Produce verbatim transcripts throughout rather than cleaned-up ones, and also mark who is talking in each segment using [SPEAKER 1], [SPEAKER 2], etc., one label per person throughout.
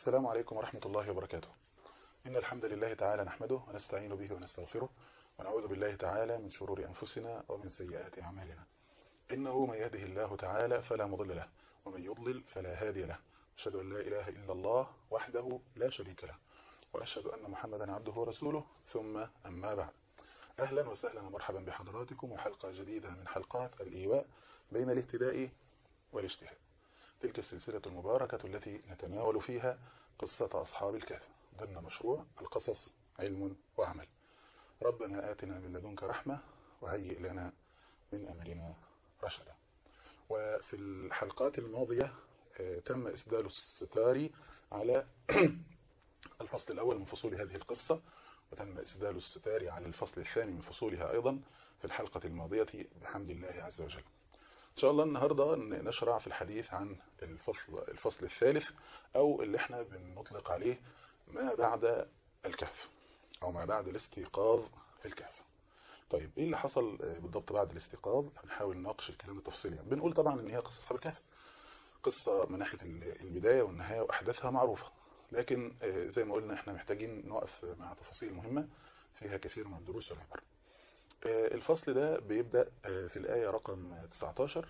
[SPEAKER 1] السلام عليكم ورحمة الله وبركاته. إن الحمد لله تعالى نحمده ونستعين به ونستغفره ونعوذ بالله تعالى من شرور أنفسنا ومن سيئات أعمالنا. إنه من يهده الله تعالى فلا مضل له ومن يضلل فلا هادي له. أشهد أن لا إله إلا الله وحده لا شريك له وأشهد أن محمدا عبده ورسوله، ثم أما بعد. أهلا وسهلا ومرحبا بحضراتكم وحلقة جديدة من حلقات الإيواء بين الاهتداء والاجتهاد. تلك السلسلة المباركة التي نتناول فيها قصة أصحاب الكهف ضمن مشروع القصص علم وعمل. ربنا آتنا من لدنك رحمة وهيئ لنا من أمرنا رشدا. وفي الحلقات الماضية تم إسدال الستار على الفصل الأول من فصول هذه القصة، وتم إسدال الستار على الفصل الثاني من فصولها أيضا في الحلقة الماضية بحمد الله عز وجل. إن شاء الله النهاردة نشرع في الحديث عن الفصل, الفصل الثالث، أو اللي احنا بنطلق عليه ما بعد الكهف أو ما بعد الاستيقاظ في الكهف. طيب إيه اللي حصل بالضبط بعد الاستيقاظ؟ هنحاول نناقش الكلام التفصيلي. يعني بنقول طبعا إن هي قصة أصحاب الكهف قصة من ناحية البداية والنهاية وأحداثها معروفة، لكن زي ما قلنا احنا محتاجين نقف مع تفاصيل مهمة فيها كثير من الدروس والعبر. الفصل ده بيبدأ في الآية رقم تسعة عشر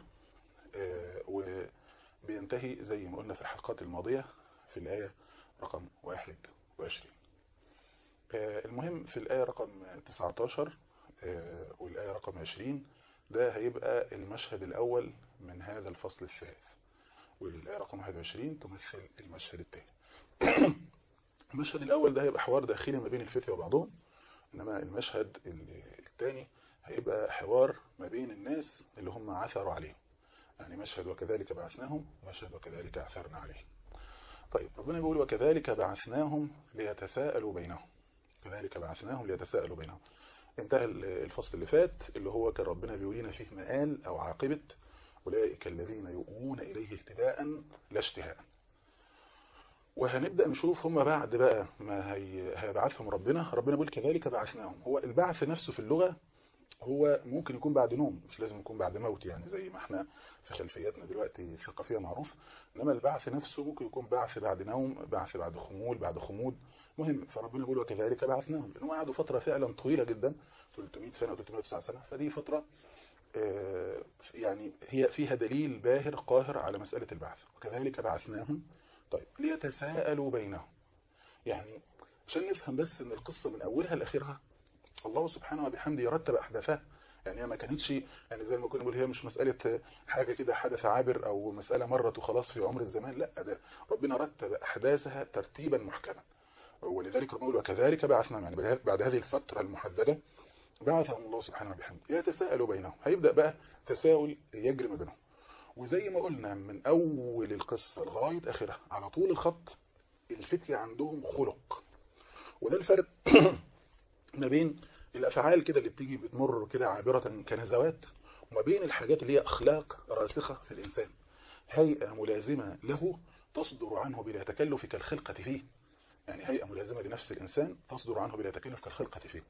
[SPEAKER 1] وبينتهي زي ما قلنا في الحلقات الماضية في الآية رقم واحد وعشرين. المهم في الآية رقم تسعة عشر والآية رقم عشرين ده هيبقى المشهد الأول من هذا الفصل الثالث، والآية رقم واحد وعشرين تمثل المشهد الثاني. المشهد الأول ده هيبقى حوار داخلي ما بين الفتية وبعضهم، إنما المشهد الثاني هيبقى حوار ما بين الناس اللي هم عثروا عليه، يعني مشهد وكذلك بعثناهم، مشهد وكذلك عثرنا عليه. طيب ربنا بيقول وكذلك بعثناهم ليتساءلوا بينهم، كذلك بعثناهم ليتساءلوا بينهم. انتهى الفصل اللي فات اللي هو كان ربنا بيقولنا فيه مآل أو عاقبة أولئك الذين يؤون إليه اهتداء لا اشتهاء. وهنبدأ نشوف هم بعد بقى ما هي هيبعثهم ربنا. ربنا بيقول كذلك بعثناهم، هو البعث نفسه في اللغة هو ممكن يكون بعد نوم، مش لازم يكون بعد موت، يعني زي ما احنا في خلفياتنا دلوقتي الثقافية معروف. انما البعث نفسه ممكن يكون بعث بعد نوم، بعث بعد خمول، بعد خمود، مهم. فربنا بيقول وكذلك بعثناهم، لانهم قعدوا فترة فعلا طويلة جدا، ثلاثمائة سنة او ثلاثمائة وتسعة سنة، فدي فترة يعني هي فيها دليل باهر قاهر على مسألة البعث. وكذلك بعثناهم طيب ليتساءلوا بينهم، يعني عشان نفهم بس ان القصة من اولها لاخرها الله سبحانه وبحمده يرتب احداثها. يعني هي ما كانتش يعني زي ما كنا بنقول هي مش مسألة حاجة كده حدث عابر او مسألة مرت وخلاص في عمر الزمان، لا، ده ربنا رتب احداثها ترتيبا محكما. ولذلك ربنا يقول وكذلك بعثناهم، يعني بعد هذه الفترة المحددة بعثهم الله سبحانه وبحمده يتساءلوا بينهم. هيبدأ بقى تساؤل يجري ما بينهم، وزي ما قلنا من اول القصة لغاية اخرها على طول الخط الفتية عندهم خلق، وده الفرق ما بين الافعال كده اللي بتيجي بتمر كده عابرة كنزوات، وما بين الحاجات اللي هي اخلاق راسخة في الانسان، هيئة ملازمة له تصدر عنه بلا تكلف كالخلقة فيه. يعني هيئة ملازمة لنفس الانسان تصدر عنه بلا تكلف كالخلقة فيه.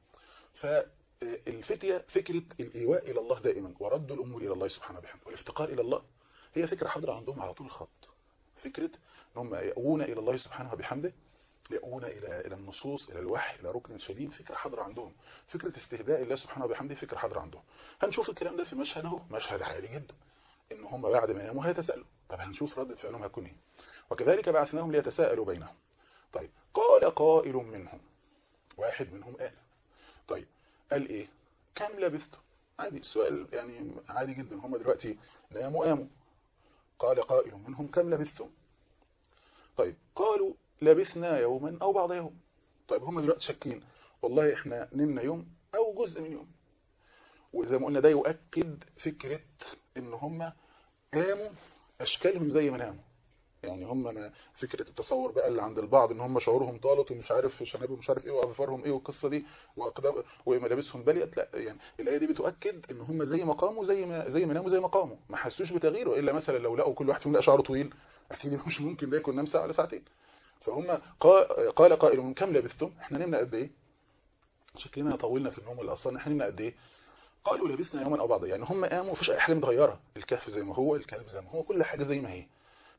[SPEAKER 1] فالفتية فكرة الايواء الى الله دائما ورد الامور الى الله سبحانه وبحمده والافتقار الى الله هي فكرة حاضرة عندهم على طول الخط. فكرة انهم يأوون الى الله سبحانه وبحمده، يأوون إلى إلى النصوص، إلى الوحي، إلى ركن شديد، فكرة حاضرة عندهم. فكرة استهداء الله سبحانه وبحمده فكرة حاضرة عندهم. هنشوف الكلام ده في مشهد اهو، مشهد عالي جدا، إن هم بعد ما يناموا هيتساءلوا. طب هنشوف ردة فعلهم هتكون إيه. وكذلك بعثناهم ليتساءلوا بينهم. طيب قال قائل منهم، واحد منهم قال، طيب قال إيه؟ كم لبثتم؟ عادي السؤال يعني عادي جدا، هم دلوقتي ناموا قاموا. قال قائل منهم كم لبثتم؟ طيب قالوا لبثنا يوما أو بعض يوم. طيب هم دلوقتي شاكين والله احنا نمنا يوم أو جزء من يوم، وزي ما قلنا ده يؤكد فكرة ان هم قاموا أشكالهم زي ما ناموا. يعني هم ما فكرة التصور بقى اللي عند البعض ان هم شعورهم طالت ومش عارف شنبهم مش عارف ايه واظفارهم ايه والقصة دي واقدام وملابسهم بليت، لا، يعني الآية دي بتؤكد ان هم زي ما قاموا زي ما زي ما ناموا زي ما قاموا، ما حسوش بتغييره. الا مثلا لو لقوا كل واحد فيهم لقى شعره طويل اكيد مش ممكن ده يكون نام ساعة ولا ساعتين. فهم قال قائل من كم لبثتم؟ احنا نمنا قد ايه؟ شكلنا طولنا في النوم ولا اصلا احنا نمنا قد ايه؟ قالوا لبثنا يوما او بعض. يعني هم قاموا مفيش اي حاجه متغيره، الكهف زي ما هو، الكلب زي ما هو، كل حاجه زي ما هي،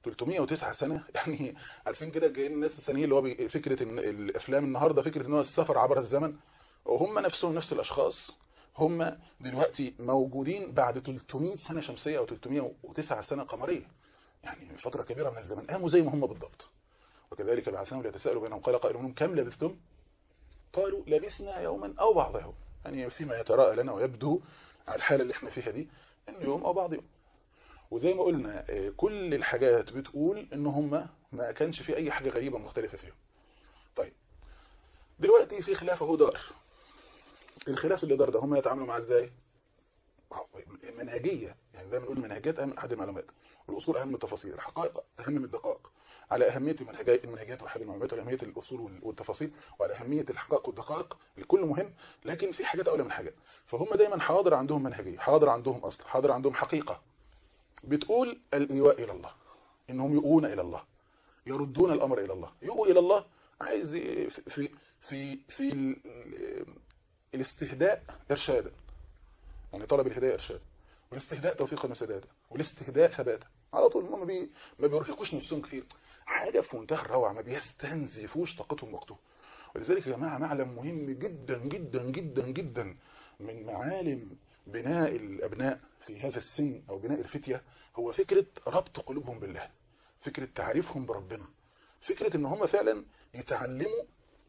[SPEAKER 1] ثلاثمائة وتسعة سنة يعني. عارفين كده جايين الناس الثانيين اللي هو بي- فكرة ان الافلام النهارده فكرة ان هو السفر عبر الزمن، وهم نفسهم نفس الاشخاص هم دلوقتي موجودين بعد ثلاثمائة سنة شمسية او ثلاثمائة وتسعة سنة قمرية، يعني فترة كبيرة من الزمن قاموا زي ما هم بالضبط. وكذلك بعثناهم ليتساءلوا بينهم قال قائل منهم كم لبثتم قالوا لبثنا يوما او بعض يوم، يعني فيما يتراءى لنا ويبدو على الحالة اللي احنا فيها دي ان يوم او بعض يوم. وزي ما قلنا آه، كل الحاجات بتقول ان هم ما كانش في اي حاجة غريبة مختلفة فيهم. طيب دلوقتي في خلاف اهو دار، الخلاف اللي دار ده هم يتعاملوا معاه ازاي؟ منهجية، يعني زي ما نقول منهجيات اهم احد المعلومات، والاصول اهم من التفاصيل، الحقائق اهم من الدقائق. على اهميه المنهجيات المنهجيات واحد المعلومات، وعلى اهميه الاصول وال- والتفاصيل، وعلى اهميه الحقائق والدقائق، الكل مهم، لكن في حاجات اولى من حاجات. فهم دايما حاضر عندهم منهجيه، حاضر عندهم اصل، حاضر عندهم حقيقه بتقول الايواء الى الله، انهم يؤون الى الله، يردون الامر الى الله. يؤوا الى الله عايز ي- في في في, في ال- الاستهداء ارشادا، يعني طلب الهدايه ارشاد، والاستهداء توفيقا وسدادا، والاستهداء ثباتا. على طول هم ما, بي... ما بيرهقوش نفسهم كتير، حاجه في منتهى الروعه، ما بيستنزفوش طاقتهم وقتهم. ولذلك يا جماعه معلم مهم جدا جدا جدا جدا من معالم بناء الابناء في هذا السن او بناء الفتيه، هو فكره ربط قلوبهم بالله، فكره تعريفهم بربنا، فكره ان هم فعلا يتعلموا،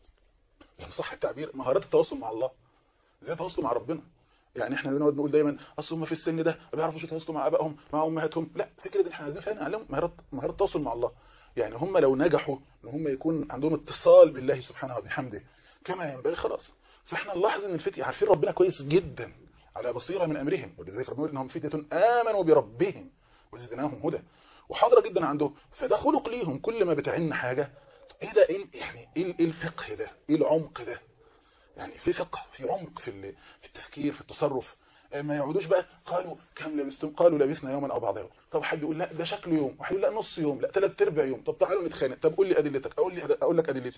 [SPEAKER 1] ان صح التعبير، مهارات التواصل مع الله، ازاي يتواصلوا مع ربنا. يعني احنا بنقعد نقول دايما اصل هم في السن ده ما بيعرفوش يتواصلوا مع ابائهم مع امهاتهم، لا، فكره ان احنا عايزين فعلا نعلمهم مهارات مهارات التواصل مع الله. يعني هم لو نجحوا ان هم يكون عندهم اتصال بالله سبحانه وبحمده كما ينبغي خلاص. فاحنا نلاحظ ان الفتية عارفين ربنا كويس جدا على بصيره من امرهم، ولذلك ربنا يقول انهم فتية امنوا بربهم وزدناهم هدى، وحاضره جدا عندهم. فده خلق ليهم، كل ما بتعن حاجه ايه ده، ايه يعني ايه إيه الفقه ده، ايه العمق ده، يعني في فقه، في عمق في ال- في التفكير، في التصرف. ما يقعدوش بقى قالوا كم لبستم قالوا لبسنا يوما او بعض يوم. طب حد يقول لا ده شكله يوم، واحد يقول لا نص يوم، لا ثلاث ارباع يوم. طب تعالوا نتخانق، طب قول لي ادلتك، اقول لي اقول لك ادلتي.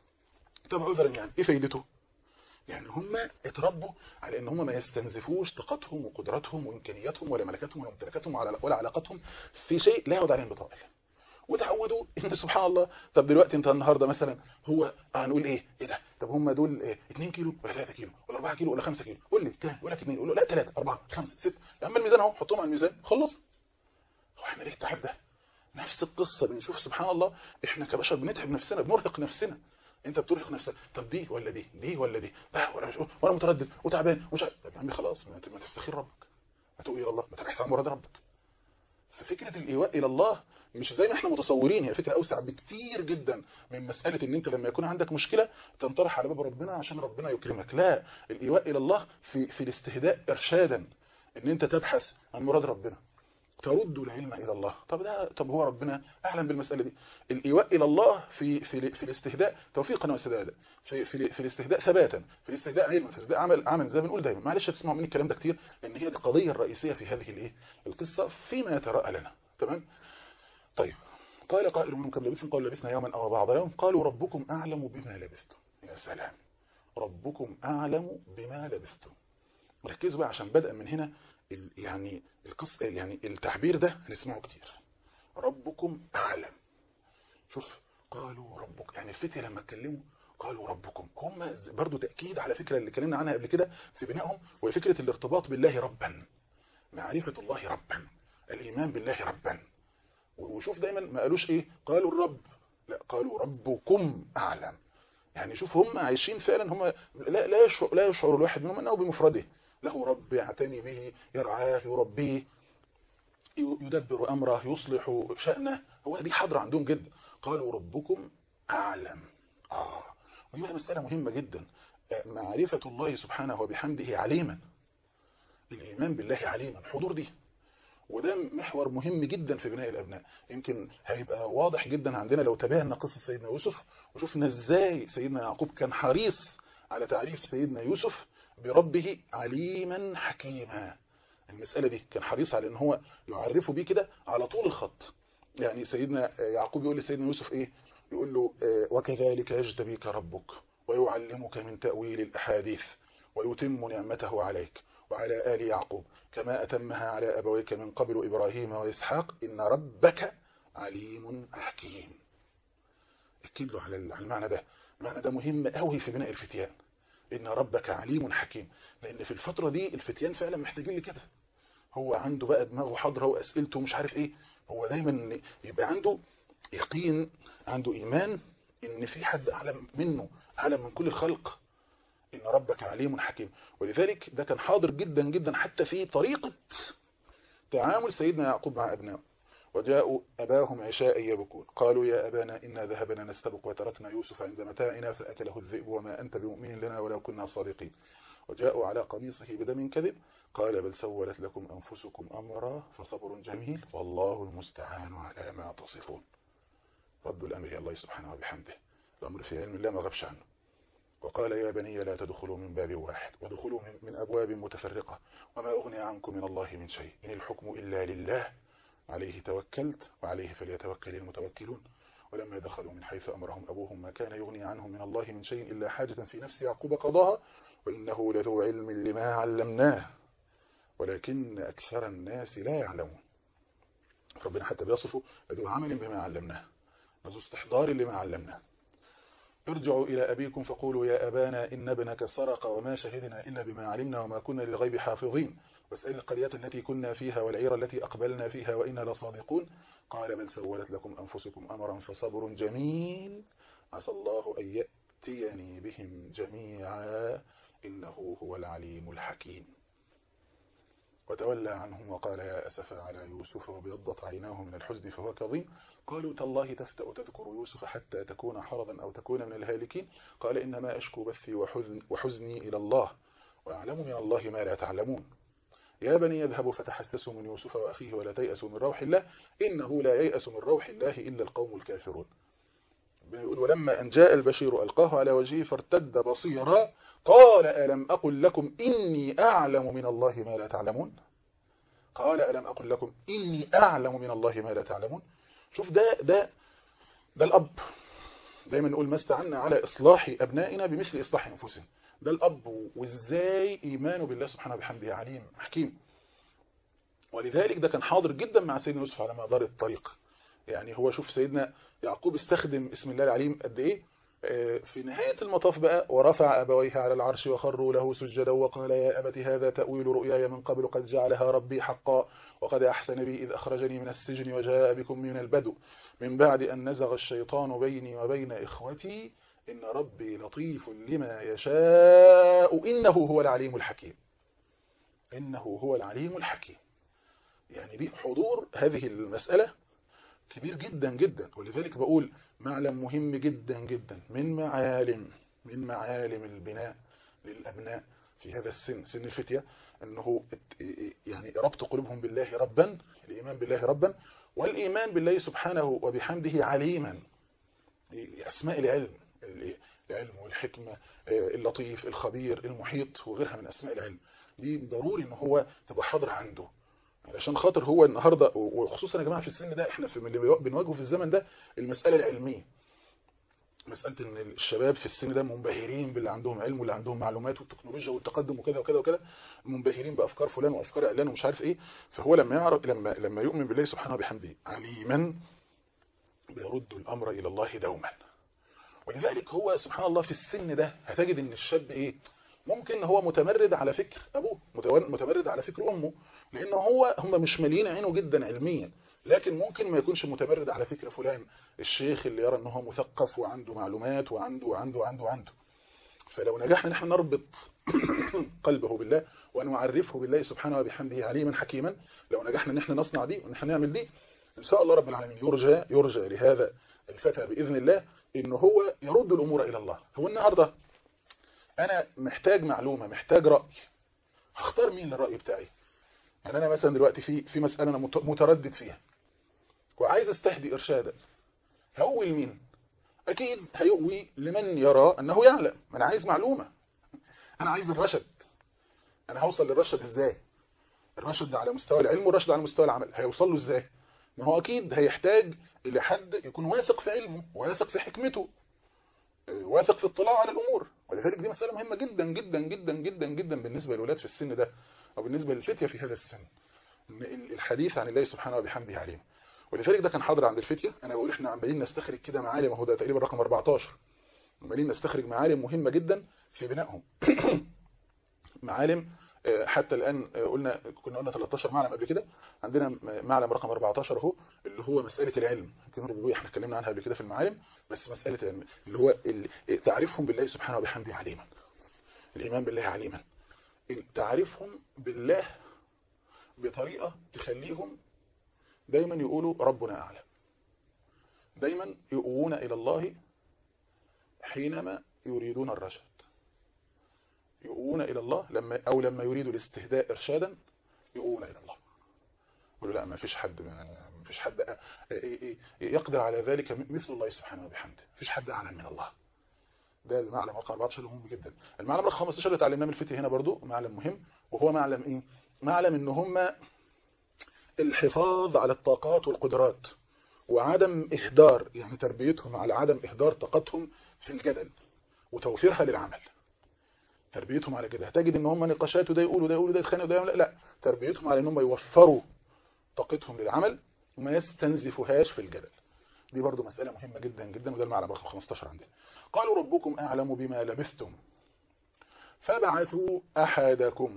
[SPEAKER 1] طب عذرا يعني ايه فايدته؟ يعني هم اتربوا على ان هم ما يستنزفوش طاقتهم وقدراتهم وامكانياتهم ولا ملكاتهم ولا ممتلكاتهم ولا ولا علاقاتهم في شيء لا يعود عليه بطائل، وتعودوا ان سبحان الله. طب دلوقتي انت النهارده مثلا هو هنقول ايه ايه ده، طب هم دول إيه؟ اتنين كيلو ولا ثلاثة كيلو ولا أربعة كيلو ولا خمسة كيلو، قول لي كام، يقول لك اتنين، قول له لا ثلاثة أربعة خمسة ستة، يا عم الميزان اهو حطهم على الميزان خلص. هو احنا ليه التعب ده؟ نفس القصه بنشوف سبحان الله، احنا كبشر بنتعب نفسنا، بنرهق نفسنا. انت بترهق نفسك، طب دي ولا دي، دي ولا دي، بقى ولا مش، وانا متردد وتعبان ومش عارف. طب يا عم خلاص، ما ما تستخير ربك، ما تقول الى الله، ما تبحث عن مراد ربك. ففكرة الإيواء إلى الله مش زي ما احنا متصورين، هي فكرة أوسع بكتير جدا من مسألة إن أنت لما يكون عندك مشكلة تنطرح على باب ربنا عشان ربنا يكرمك. لا، الإيواء إلى الله في في الاستهداء إرشادا، إن أنت تبحث عن مراد ربنا، ترد العلم إلى الله. طب ده طب هو ربنا أعلم بالمسألة دي. الإيواء إلى الله في في في الاستهداء توفيقا وسدادا، في في في الاستهداء ثباتا، في الاستهداء علما، في الاستهداء عمل عمل زي ما بنقول دايما. معلش تسمعوا مني الكلام ده كتير لأن هي القضية الرئيسية في هذه الإيه القصة فيما يتراءى لنا. تمام. طيب قال قائل منهم كم لبثتم قالوا لبثنا يوما أو بعض يوم قالوا ربكم أعلم بما لبثتم. يا سلام، ربكم أعلم بما لبثتم. ركزوا بقى عشان بدأ من هنا ال- يعني القص يعني التعبير ده هنسمعه كتير، ربكم أعلم. شوف قالوا ربك، يعني الفتية لما اتكلموا قالوا ربكم، هم برضو تأكيد على فكرة اللي اتكلمنا عنها قبل كده في بنائهم، وهي فكرة الارتباط بالله ربا، معرفة الله ربا، الإيمان بالله ربا. وشوف دايما ما قالوش ايه قالوا الرب، لا قالوا ربكم أعلم. يعني شوف هم عايشين فعلا، هم لا لا يشعر, لا يشعر الواحد منهم أنه بمفرده، له رب يعتني به، يرعاه، يربيه، يدبر أمره، يصلح شأنه. هو دي حاضرة عندهم جدا. قالوا ربكم أعلم. آه ودي بقى مسألة مهمة جدا، معرفة الله سبحانه وبحمده عليما، الإيمان بالله عليما، الحضور دي. وده محور مهم جدا في بناء الأبناء. يمكن هيبقى واضح جدا عندنا لو تابعنا قصة سيدنا يوسف وشوفنا ازاي سيدنا يعقوب كان حريص على تعريف سيدنا يوسف بربه عليما حكيما. المسألة دي كان حريص على ان هو يعرفه بيه كده على طول الخط. يعني سيدنا يعقوب يقول لسيدنا يوسف ايه، يقول له وكذلك يجتبيك ربك ويعلمك من تأويل الأحاديث ويتم نعمته عليك وعلى آل يعقوب كما أتمها على أبويك من قبل إبراهيم وإسحاق إن ربك عليم حكيم. اكد له على المعنى ده. المعنى ده مهم قوي في بناء الفتيان، ان ربك عليم حكيم. لان في الفترة دي الفتيان فعلا محتاجين لكده. هو عنده بقى دماغه حاضرة واسئلته مش عارف ايه، هو دايما يبقى عنده يقين، عنده ايمان ان في حد اعلم منه، اعلم من كل الخلق، ان ربك عليم حكيم. ولذلك ده كان حاضر جدا جدا حتى في طريقة تعامل سيدنا يعقوب مع ابنائه. وجاءوا أباهم عشاء يبكون قالوا يا أبانا إنا ذهبنا نستبق وتركنا يوسف عند متاعنا فأكله الذئب وما أنت بمؤمن لنا ولو كنا صادقين. وجاءوا على قميصه بدم كذب قال بل سولت لكم أنفسكم أمرا فصبر جميل والله المستعان على ما تصفون. رد الأمر إلى الله سبحانه وبحمده، الأمر في علم الله ما غبش عنه. وقال يا بني لا تدخلوا من باب واحد ودخلوا من أبواب متفرقة وما أغني عنكم من الله من شيء إن الحكم إلا لله عليه توكلت وعليه فليتوكل المتوكلون. ولما دخلوا من حيث أمرهم أبوهم ما كان يغني عنهم من الله من شيء إلا حاجة في نفس يعقوب قضاها وإنه لذو علم لما علمناه ولكن أكثر الناس لا يعلمون. ربنا حتى بيصفه لذو عمل بما علمناه، لذو استحضار لما علمناه. ارجعوا إلى أبيكم فقولوا يا أبانا إن ابنك سرق وما شهدنا إلا بما علمنا وما كنا للغيب حافظين واسأل القرية التي كنا فيها والعير التي أقبلنا فيها وإنا لصادقون. قال بل سولت لكم أنفسكم أمرا فصبر جميل عسى الله أن يأتيني بهم جميعا إنه هو العليم الحكيم. وتولى عنهم وقال يا أسف على يوسف وابيضت عيناه من الحزن فهو كظيم. قالوا تالله تفتأ تذكر يوسف حتى تكون حرضا أو تكون من الهالكين. قال إنما أشكو بثي وحزن وحزني إلى الله وأعلم من الله ما لا تعلمون. يا بني يذهبوا فتحسسوا من يوسف وأخيه ولا تيأسوا من روح الله إنه لا ييأس من روح الله إلا القوم الكافرون. بيقول ولما أن جاء البشير ألقاه على وجهه فارتد بصيرا قال ألم أقل لكم إني أعلم من الله ما لا تعلمون. قال ألم أقل لكم إني أعلم من الله ما لا تعلمون. شوف ده ده ده الأب. دايما نقول ما استعنا على إصلاح أبنائنا بمثل إصلاح أنفسنا. ده الأب وإزاي إيمانه بالله سبحانه وبحمده عليم حكيم. ولذلك ده كان حاضر جدا مع سيدنا يوسف على مدار الطريق. يعني هو شوف سيدنا يعقوب استخدم اسم الله العليم قد إيه. في نهاية المطاف بقى ورفع أبويه على العرش وخروا له سجدا وقال يا أبت هذا تأويل رؤياي من قبل قد جعلها ربي حقا وقد أحسن بي إذ أخرجني من السجن وجاء بكم من البدو من بعد أن نزغ الشيطان بيني وبين إخوتي إن ربي لطيف لما يشاء إنه هو العليم الحكيم. إنه هو العليم الحكيم. يعني دي حضور هذه المسألة كبير جدا جدا. ولذلك بقول معلم مهم جدا جدا من معالم من معالم البناء للأبناء في هذا السن سن الفتية أنه يعني ربط قلوبهم بالله ربا، الإيمان بالله ربا والإيمان بالله سبحانه وبحمده عليما. أسماء العلم، العلم والحكمة اللطيف الخبير المحيط وغيرها من أسماء العلم دي ضروري أنه هو تبقى حاضر عنده علشان خاطر هو النهاردة. وخصوصا يا جماعة في السن ده احنا في اللي بنواجهه في الزمن ده المسألة العلمية، مسألة ان الشباب في السن ده منبهرين باللي عندهم علم واللي عندهم معلومات والتكنولوجيا والتقدم وكذا وكذا وكذا، منبهرين بأفكار فلان وأفكار علان ومش عارف ايه. فهو لما يعرف لما لما يؤمن بالله سبحانه وبحمده عليما بيرد الأمر إلى الله دوما. ولذلك هو سبحان الله في السن ده هتجد ان الشاب ايه ممكن هو متمرد على فكر أبوه، متمرد على فكر أمه، لأنه هو هم مش مالين عينه جدا علميا، لكن ممكن ما يكونش متمرد على فكر فلان الشيخ اللي يرى أنه مثقف وعنده معلومات وعنده وعنده وعنده وعنده. فلو نجحنا نحن نربط قلبه بالله ونعرفه بالله سبحانه وبحمده عليما حكيما، لو نجحنا نحن نصنع دي ونحن نعمل دي إن شاء الله رب العالمين يرجى يرجى لهذا الفتى بإذن الله إنه هو يرد الأمور إلى الله. هو النهاردة أنا محتاج معلومة، محتاج رأي، هختار مين للرأي بتاعي؟ يعني أنا مثلا دلوقتي في في مسألة أنا متردد فيها وعايز استهدي إرشادا، هقول مين؟ أكيد هيقوي لمن يرى أنه يعلم. أنا عايز معلومة، أنا عايز الرشد. أنا هوصل للرشد إزاي؟ الرشد ده على مستوى العلم والرشد على مستوى العمل، هيوصل له إزاي؟ ما هو أكيد هيحتاج إلى حد يكون واثق في علمه واثق في حكمته واثق في اطلاعه على الأمور. ولذلك دي مسألة مهمة جدا جدا جدا جدا جدا بالنسبة للولاد في السن ده أو بالنسبة للفتية في هذا السن، الحديث عن الله سبحانه وبحمده عليم. ولذلك ده كان حاضر عند الفتيه. انا بقول احنا عمالين نستخرج كده معالم، اهو ده تقريبا رقم أربعتاشر، عمالين نستخرج معالم مهمه جدا في بنائهم. معالم حتى الان قلنا، كنا قلنا تلتاشر معلم قبل كده، عندنا معلم رقم أربعتاشر اهو، اللي هو مساله العلم. يمكن الربوبيه احنا اتكلمنا عنها قبل كده في المعالم، بس مساله العلم اللي هو تعريفهم بالله سبحانه وبحمده عليما، الايمان بالله عليما، تعريفهم بالله بطريقه تخليهم دايما يقولوا ربنا اعلم، دايما يؤوون الى الله حينما يريدون الرشد، يؤوون الى الله لما او لما يريدوا الاستهداء ارشادا يؤوون الى الله. يقولوا لا، ما فيش حد ما فيش حد يقدر على ذلك مثل الله سبحانه وبحمده، ما فيش حد اعلم من الله. ده المعلم رقم أربعتاشر مهم جدا. المعلم رقم خمستاشر اللي اتعلمناه من الفتي هنا برضو معلم مهم، وهو معلم ايه؟ معلم ان هم الحفاظ على الطاقات والقدرات وعدم اهدار، يعني تربيتهم على عدم اهدار طاقتهم في الجدل وتوفيرها للعمل. تربيتهم على كده، هتجد ان هم نقاشات وده يقولوا ده يقولوا ده يتخانقوا ده لا لا، تربيتهم على ان هم يوفروا طاقتهم للعمل وما يستنزفوهاش في الجدل. دي برضو مسألة مهمة جدا جدا، وده المعلم رقم خمستاشر عندنا. قالوا ربكم أعلم بما لبثتم فابعثوا أحدكم.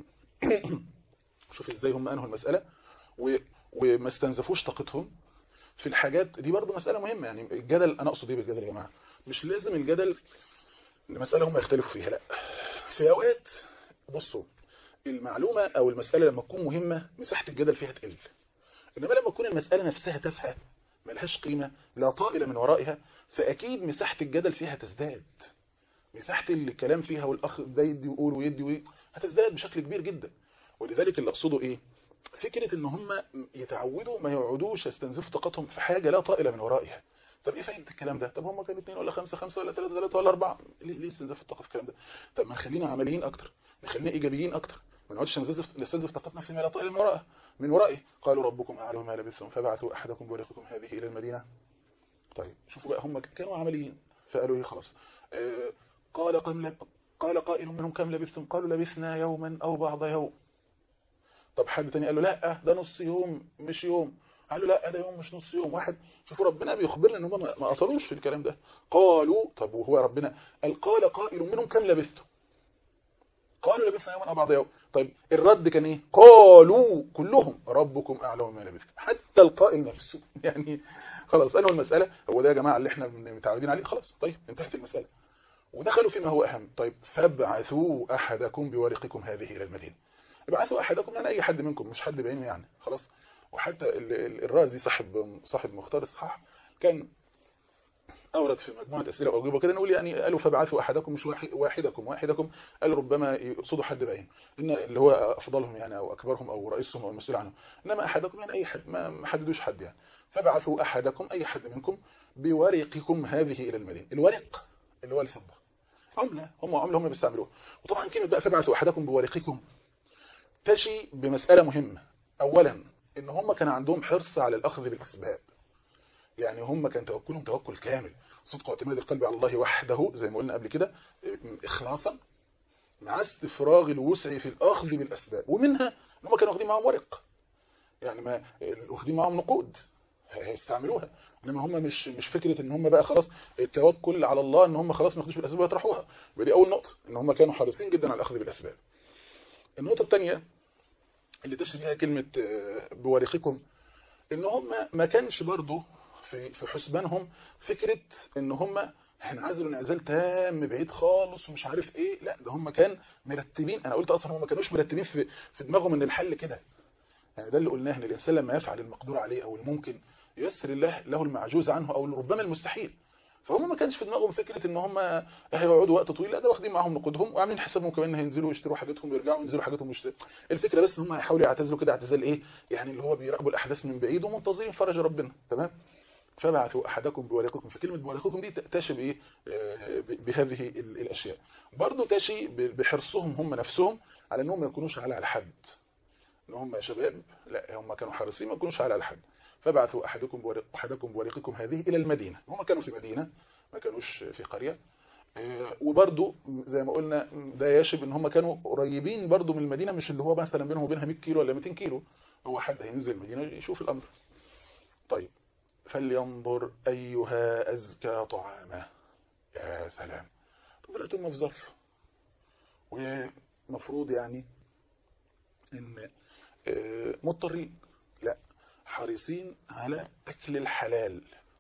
[SPEAKER 1] شوف ازاي هم أنهوا المسألة و... وما استنزفوش طاقتهم في الحاجات دي. برضو مسألة مهمة، يعني الجدل، أنا أقصد ايه بالجدل يا جماعة؟ مش لازم الجدل المسألة هم يختلفوا فيها، لا. في أوقات بصوا، المعلومة أو المسألة لما تكون مهمة مساحة الجدل فيها تقل، إنما لما تكون المسألة نفسها تافهة ملهاش قيمة لا طائلة من ورائها، فأكيد مساحة الجدل فيها تزداد، مساحة الكلام فيها والأخ ده يدي ويقول ويدي ويدي هتزداد بشكل كبير جدا. ولذلك اللي أقصده إيه؟ فكرة إن هم يتعودوا ما يقعدوش يستنزفوا طاقتهم في حاجة لا طائلة من ورائها. طب ايه فايده الكلام ده؟ طب هم كانوا اثنين ولا خمسة خمسة ولا ثلاثة ثلاثة ولا أربعة، ليه ليه استنزاف الطاقه في الكلام ده؟ طب ما نخلينا عمليين اكتر، نخلينا ايجابيين اكتر، ما نقعدش نستنزف نستنزف طاقتنا فيما لا طائل من ورائه من ورائه. قالوا ربكم اعلم ما لبثتم فبعثوا احدكم بورقكم هذه الى المدينه. طيب شوفوا بقى، هم كانوا عمليين فقالوا ايه خلاص. آه قال قم لب... قال قائل منهم كم لبثتم؟ قالوا لبثنا يوما او بعض يوم. طب حد تاني قال له لا ده نص يوم مش يوم، قال له لا ده يوم مش نص يوم واحد. شوفوا ربنا بيخبرنا ان هم ما قصروش في الكلام ده. قالوا، طب وهو ربنا قال قال قائل منهم كم لبثتم؟ قالوا لبثنا يوما او بعض يوم. طيب الرد كان ايه؟ قالوا كلهم ربكم اعلم ما لبثتم، حتى القائل نفسه. يعني خلاص انهوا المساله، هو ده يا جماعه اللي احنا متعودين عليه، خلاص طيب انتهت المساله. ودخلوا فيما هو اهم. طيب فابعثوا احدكم بورقكم هذه الى المدينه. ابعثوا احدكم يعني اي حد منكم، مش حد بعينه يعني، خلاص. وحتى الرازي صاحب صاحب مختار الصحاح كان اورد في مجموعه اسئله او اجوبه كده، نقول يعني قالوا فابعثوا احدكم مش واحدكم واحدكم، قال ربما يقصدوا حد بعينه ان اللي هو افضلهم يعني او اكبرهم او رئيسهم او المسؤول عنهم، انما احدكم يعني اي حد، ما حددوش حد يعني. فابعثوا احدكم اي حد منكم بورقكم هذه الى المدينه. الورق اللي هو الفضه، عمله، هم عمله هم بيستعملوها. وطبعا كلمه بقى فابعثوا احدكم بورقكم تشي بمسألة مهمة. أولا إن هم كان عندهم حرص على الأخذ بالأسباب، يعني هم كان توكلهم توكل كامل، صدق واعتماد القلب على الله وحده زي ما قلنا قبل كده، إخلاصا مع استفراغ الوسع في الأخذ بالأسباب. ومنها إن هم كانوا واخدين معهم ورق، يعني ما واخدين معهم نقود هيستعملوها، انما هم مش مش فكره ان هم بقى خلاص التوكل على الله ان هم خلاص ما ياخدوش بالاسباب ويطرحوها. ودي اول نقطه، ان هم كانوا حريصين جدا على الاخذ بالاسباب. النقطه الثانيه اللي تشري بيها كلمة بورقكم، ان هم ما كانش برضو في في حسبانهم فكرة ان هم هنعزلوا انعزال تام بعيد خالص ومش عارف ايه، لا ده هم كان مرتبين. انا قلت اصلا هم ما كانوش مرتبين في في دماغهم ان الحل كده، يعني ده اللي قلناه، ان الانسان لما يفعل المقدور عليه او الممكن ييسر الله له المعجوز عنه او ربما المستحيل. فهم ما كانش في دماغهم فكره ان هم هيقعدوا وقت طويل، لا ده واخدين معاهم نقودهم وعاملين حسابهم كمان هينزلوا يشتروا حاجاتهم ويرجعوا ينزلوا حاجاتهم ويشتروا. الفكره بس ان هم هيحاولوا يعتزلوا كده اعتزال ايه، يعني اللي هو بيراقبوا الاحداث من بعيد ومنتظرين فرج ربنا. تمام. فبعثوا احدكم بورقكم، فكلمه بورقكم دي تشي بايه، بهذه الاشياء. برضو تشي بحرصهم هم نفسهم على انهم ما يكونوش على الحد، ان هم شباب لا هم كانوا حريصين ما يكونوش على الحد. فبعثوا احدكم بورق احدكم بورقكم هذه الى المدينه. هم كانوا في مدينه ما كانوش في قريه. وبرضو زي ما قلنا ده يشب ان هم كانوا قريبين برضو من المدينه، مش اللي هو مثلا بينهم وبينها مية كيلو ولا ميتين كيلو، هو حد هينزل المدينه يشوف الامر. طيب فلينظر أيها أزكى طعامه. يا سلام. طب لا تم في ظرف، ومفروض يعني إن مضطرين، لا، حريصين على أكل الحلال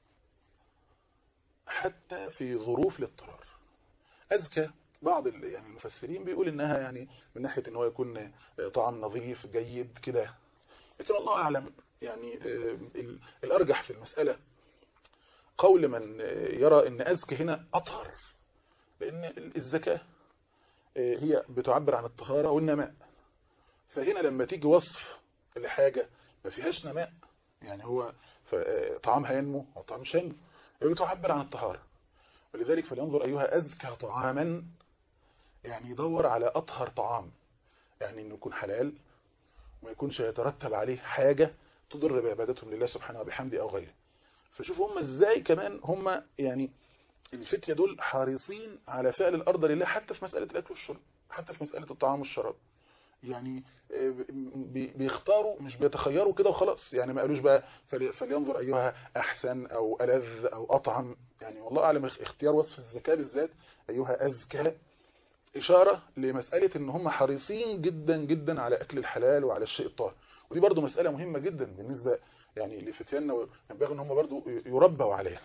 [SPEAKER 1] حتى في ظروف الاضطرار. أزكى بعض يعني المفسرين بيقول إنها يعني من ناحية إن هو يكون طعام نظيف جيد كده، لكن الله أعلم. يعني الأرجح في المسألة قول من يرى إن أزكى هنا أطهر، لأن الزكاة هي بتعبر عن الطهارة والنماء. فهنا لما تيجي وصف لحاجة ما فيهاش نماء، يعني هو طعامها ينمو أو طعام مش ينمو، بتعبر عن الطهارة. ولذلك فلينظر أيها أزكى طعاما، يعني يدور على أطهر طعام، يعني إنه يكون حلال وما يكونش يترتب عليه حاجة تضر بعبادتهم لله سبحانه وبحمده أو غيره. فشوفوا هم إزاي كمان هم يعني الفتية دول حريصين على فعل الأرض لله حتى في مسألة الأكل والشرب، حتى في مسألة الطعام والشراب. يعني بيختاروا مش بيتخيروا كده وخلاص، يعني ما قالوش بقى فلينظر أيها أحسن أو ألذ أو أطعم. يعني والله أعلم اختيار وصف الزكاة بالذات أيها أزكى إشارة لمسألة إن هم حريصين جدا جدا على أكل الحلال وعلى الشيء الطاهر. ودي برضو مسألة مهمة جدا بالنسبة يعني لفتياننا، ينبغي إن هم برضو يربوا عليها.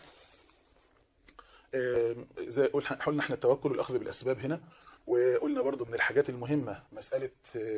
[SPEAKER 1] زي قلنا احنا التوكل والأخذ بالأسباب هنا، وقلنا برضو من الحاجات المهمة مسألة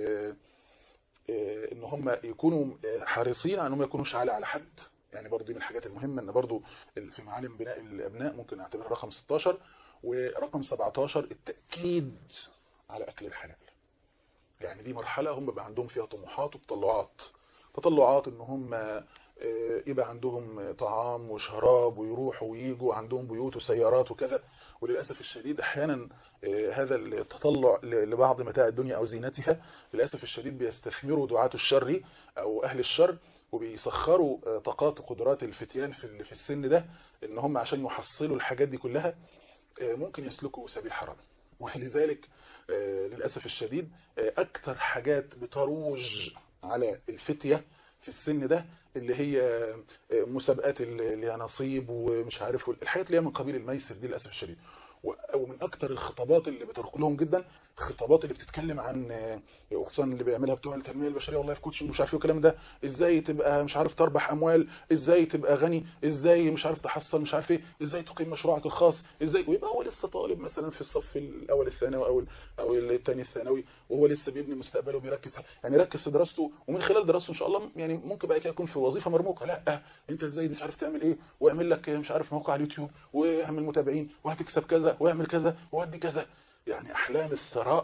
[SPEAKER 1] إن هم يكونوا حريصين على أنهم يكونوش عالي على حد. يعني برضو دي من الحاجات المهمة، إن برضو في معالم بناء الأبناء ممكن نعتبرها رقم ستاشر. ورقم سبعتاشر التأكيد على أكل الحلال. يعني دي مرحلة هم بقى عندهم فيها طموحات وتطلعات، تطلعات إن هم يبقى عندهم طعام وشراب ويروحوا وييجوا، عندهم بيوت وسيارات وكذا. وللأسف الشديد أحيانا هذا التطلع لبعض متاع الدنيا أو زينتها للأسف الشديد بيستثمروا دعاة الشر أو أهل الشر، وبيسخروا طاقات وقدرات الفتيان في السن ده، إن هم عشان يحصلوا الحاجات دي كلها ممكن يسلكوا سبيل حرام. ولذلك للأسف الشديد أكثر حاجات بتروج على الفتية في السن ده اللي هي مسابقات اليانصيب ومش عارف الحاجات اللي هي من قبيل الميسر دي للأسف الشديد. ومن أكثر الخطابات اللي بترق لهم جدا الخطابات اللي بتتكلم عن خصوصا اللي بيعملها بتوع التنميه البشريه والله في كوتشنج مش عارف ايه الكلام ده، ازاي تبقى مش عارف تربح اموال، ازاي تبقى غني، ازاي مش عارف تحصل مش عارف ايه، ازاي تقيم مشروعك الخاص، ازاي. ويبقى هو لسه طالب مثلا في الصف الاول الثانوي او او الثاني الثانوي، وهو لسه بيبني مستقبله وبيركز يعني يركز في دراسته، ومن خلال دراسته ان شاء الله يعني ممكن بقى يكون في وظيفه مرموقه. لا انت ازاي مش عارف تعمل ايه، واعمل لك مش عارف موقع على اليوتيوب واعمل متابعين وهتكسب كذا واعمل كذا وادي كذا. يعني احلام الثراء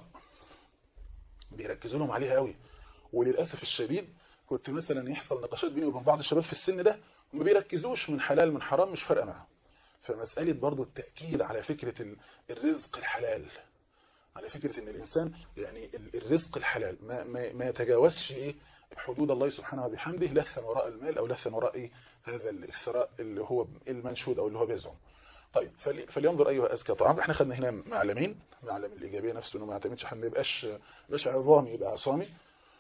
[SPEAKER 1] بيركزوا لهم عليها قوي. وللاسف الشديد كنت مثلا يحصل نقاشات بيني وبين بعض الشباب في السن ده وما بيركزوش من حلال من حرام، مش فارقه معاهم. فمساله برضو التاكيد على فكره الرزق الحلال، على فكره ان الانسان يعني الرزق الحلال ما ما, ما يتجاوزش ايه حدود الله سبحانه وبحمده، لثا وراء المال او لثا وراء ايه هذا الثراء اللي هو المنشود او اللي هو بيزعم. طيب فلينظر ايها ازكى طعام. احنا خدنا هنا معلمين، معلم الايجابيه نفسه انه ما يعتمدش حد، ما يبقاش باش عظامي يبقى عصامي.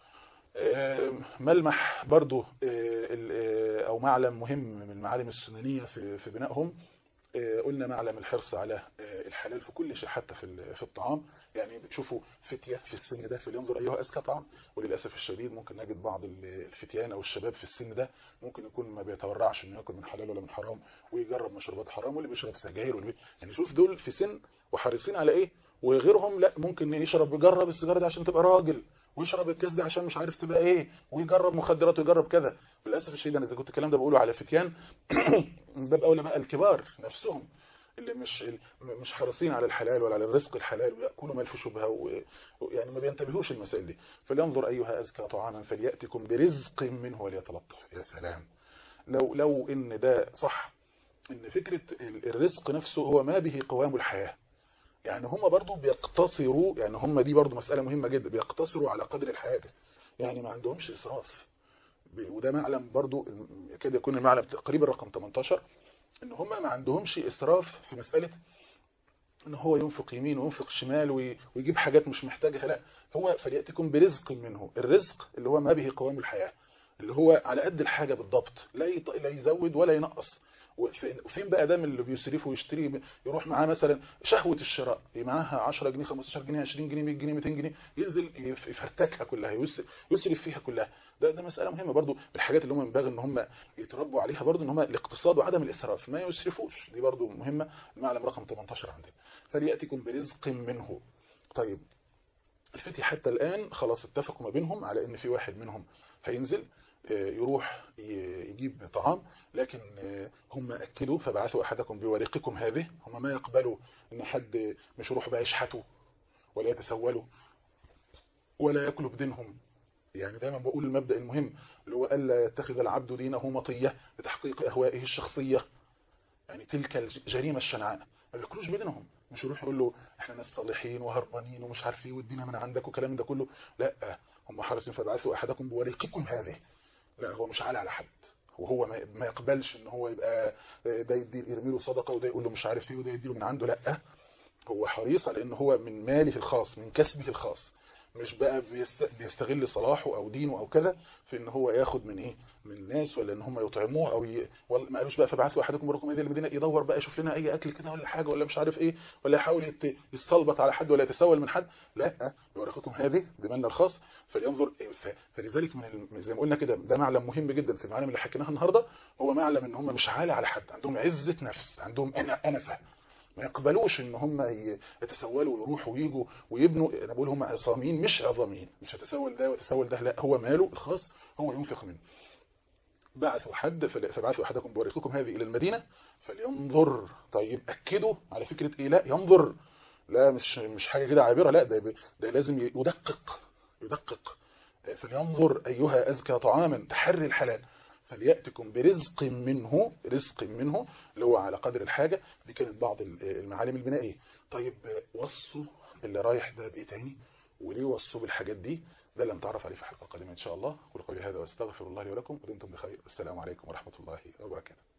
[SPEAKER 1] ملمح برضو او معلم مهم من المعالم السننيه في في بنائهم، قلنا معلم الحرص على الحلال في كل شيء حتى في في الطعام. يعني بتشوفوا فتيه في السن ده فلينظر ايها ازكى طعام. وللاسف الشديد ممكن نجد بعض الفتيان او الشباب في السن ده ممكن يكون ما بيتورعش انه ياكل من حلال ولا من حرام، ويجرب مشروبات حرام، واللي بيشرب سجاير واللي يعني شوف دول في سن وحريصين على ايه. وغيرهم لا ممكن يشرب يجرب السيجاره ده عشان تبقى راجل، ويشرب الكاس ده عشان مش عارف تبقى ايه، ويجرب مخدرات ويجرب كذا. للاسف الشديد انا اذا كنت الكلام ده بقوله على فتيان من باب اولى بقى الكبار نفسهم اللي مش مش حريصين على الحلال ولا على الرزق الحلال ويأكلوا ما في شبهه، ويعني ما بينتبهوش المسائل دي. فلينظر ايها ازكى طعاما فلياتكم برزق منه وليتلطف. يا سلام لو لو ان ده صح، ان فكره الرزق نفسه هو ما به قوام الحياه. يعني هم برضو بيقتصروا، يعني هم دي برضو مساله مهمه جدا، بيقتصروا على قدر الحاجه، يعني ما عندهمش اسراف. وده معلم برضو يكاد يكون المعلم تقريبا رقم تمنتاشر، ان هم ما عندهمش اسراف في مساله ان هو ينفق يمين وينفق شمال ويجيب حاجات مش محتاجها. لا، هو فليأتكم برزق منه. الرزق اللي هو ما به قوام الحياة، اللي هو على قد الحاجة بالضبط، لا يط- لا يزود ولا ينقص. وفين وفين بقى ده من اللي بيسرفه ويشتري، يروح معاه مثلا شهوة الشراء، معاها عشرة جنيه خمستاشر جنيه عشرين جنيه مية جنيه ميتين جنيه، ينزل يف- يفرتكها كلها، يس- يسرف فيها كلها. ده ده مسألة مهمة برضو من الحاجات اللي هم ينبغي ان هم يتربوا عليها برضو، ان هم الاقتصاد وعدم الإسراف، ما يسرفوش، دي برضو مهمة. المعلم رقم تمنتاشر عندنا، فليأتكم برزق منه. طيب الفتي حتى الآن خلاص اتفقوا ما بينهم على ان في واحد منهم هينزل آه، يروح ي- يجيب طعام، لكن آه، هم أكدوا فبعثوا أحدكم بورقكم هذه. هم ما يقبلوا ان حد مش يروح بقى يشحتوا ولا يتسولوا ولا ياكلوا بدينهم. يعني دايما بقول المبدأ المهم اللي هو ألا يتخذ العبد دينه مطية لتحقيق أهوائه الشخصية، يعني تلك الجريمة الشنعاء. ما بياكلوش بدينهم، مش يروح يقول له احنا ناس صالحين وهربانين ومش عارف ايه والدين من عندك والكلام ده كله، لا. هم حرصين فبعثوا احدكم بورقكم هذه. لا، هو مش عالي على حد، وهو ما ما يقبلش ان هو يبقى ده يدي يرمي له صدقه وده يقول له مش عارف ايه وده يدي له من عنده، لا. هو حريص على ان هو من ماله الخاص من كسبه الخاص، مش بقى بيست- بيستغل صلاحه او دينه او كذا في ان هو ياخد من ايه من الناس، ولا ان هم يطعموه او ي... ولا ما قالوش بقى فبعثوا احدكم برقم هذه المدينه يدور بقى يشوف لنا اي اكل كده ولا حاجه ولا مش عارف ايه، ولا يحاول يت... يتسلبط على حد ولا يتسول من حد، لا. بورقكم هذه بمالنا الخاص فلينظر ف... فلذلك من ال... زي ما قلنا كده، ده معلم مهم جدا في المعالم اللي حكيناها النهارده. هو معلم ان هم مش عالي على حد، عندهم عزه نفس، عندهم انا انا فاهم، ما يقبلوش ان هم ي- يتسولوا ويروحوا ويجوا ويبنوا. انا بقول هم عصاميين مش عظاميين، مش هتسول ده وتسول ده، لا، هو ماله الخاص هو ينفق منه. بعثوا حد فل- فبعثوا احدكم بورقكم هذه الى المدينه فلينظر. طيب اكدوا على فكره ايه، لا ينظر، لا مش مش حاجه كده عابره، لا، ده ب- ده لازم يدقق يدقق. فلينظر ايها ازكى طعاما، تحري الحلال. فليأتكم برزق منه، رزق منه اللي هو على قدر الحاجة. دي كانت بعض المعالم البنائية. طيب وصوا اللي رايح ده بإيه تاني، وليه وصوا بالحاجات دي؟ ده اللي نتعرف عليه في حلقة قادمة إن شاء الله. قولوا قولي هذا واستغفر الله لي ولكم ودمتم بخير. السلام عليكم ورحمة الله وبركاته.